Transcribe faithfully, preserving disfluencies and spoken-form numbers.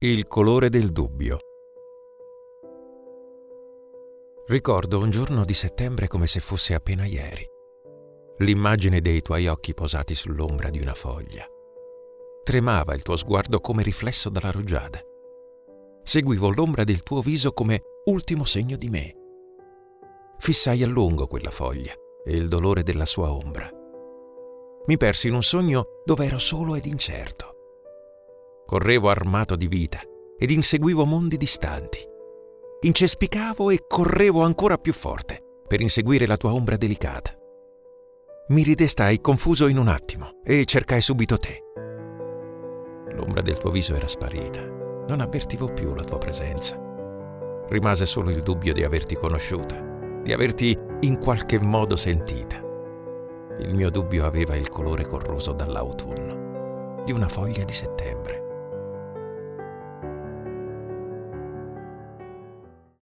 Il colore del dubbio. Ricordo un giorno di settembre come se fosse appena ieri. L'immagine dei tuoi occhi posati sull'ombra di una foglia. Tremava il tuo sguardo come riflesso dalla rugiada. Seguivo l'ombra del tuo viso come ultimo segno di me. Fissai a lungo quella foglia e il dolore della sua ombra. Mi persi in un sogno dove ero solo ed incerto. Correvo armato di vita ed inseguivo mondi distanti. Incespicavo e correvo ancora più forte per inseguire la tua ombra delicata. Mi ridestai confuso in un attimo e cercai subito te. L'ombra del tuo viso era sparita. Non avvertivo più la tua presenza. Rimase solo il dubbio di averti conosciuta, di averti in qualche modo sentita. Il mio dubbio aveva il colore corroso dall'autunno, di una foglia di settembre.